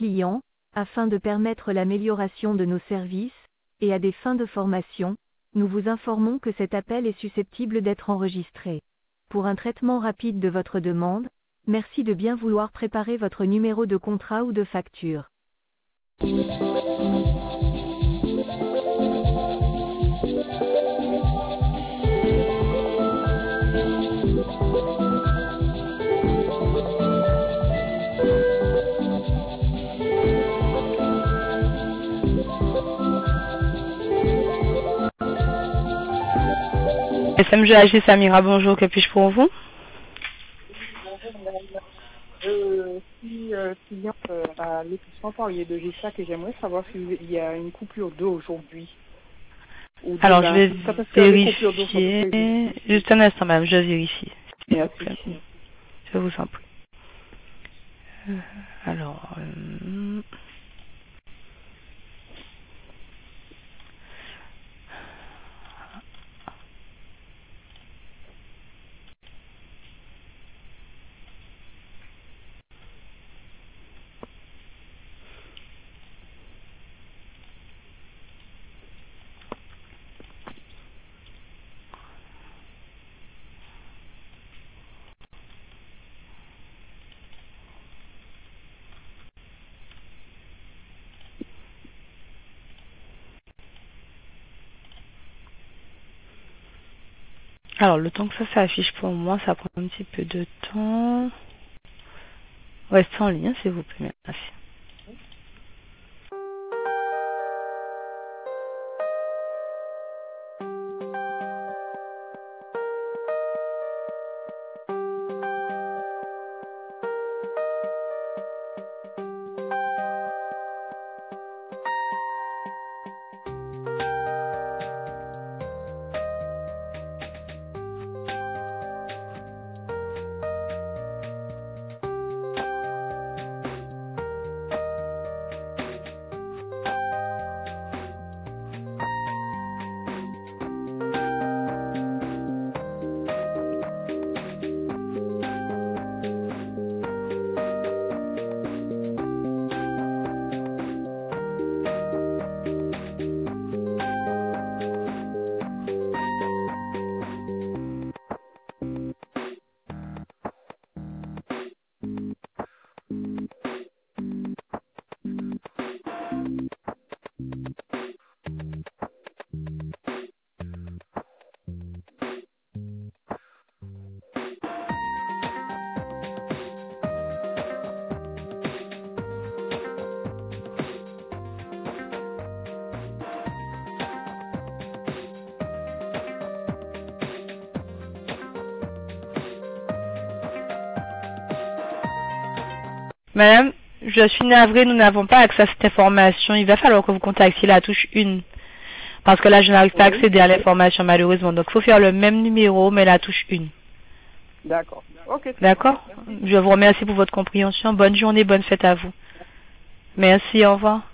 clients, afin de permettre l'amélioration de nos services, et à des fins de formation, nous vous informons que cet appel est susceptible d'être enregistré. Pour un traitement rapide de votre demande, merci de bien vouloir préparer votre numéro de contrat ou de facture. SMGAG Samira, bonjour, que puis-je pour vous? Bonjour madame. Je suis cliente à l'établissement Poirier de Gessac et j'aimerais savoir s'il y a une coupure d'eau aujourd'hui. Alors je vais vérifier. Juste un instant, madame, je vérifie. Merci. Je vous en prie. Alors. Alors, le temps que ça s'affiche pour moi, ça prend un petit peu de temps. Restez en ligne, s'il vous plaît. Merci. Madame, je suis navrée, nous n'avons pas accès à cette information. Il va falloir que vous contactiez la touche 1. Parce que là, je n'arrive pas à accéder à l'information, malheureusement. Donc, il faut faire le même numéro, mais la touche 1. D'accord. Ok. D'accord? Je vous remercie pour votre compréhension. Bonne journée, bonne fête à vous. Merci, au revoir.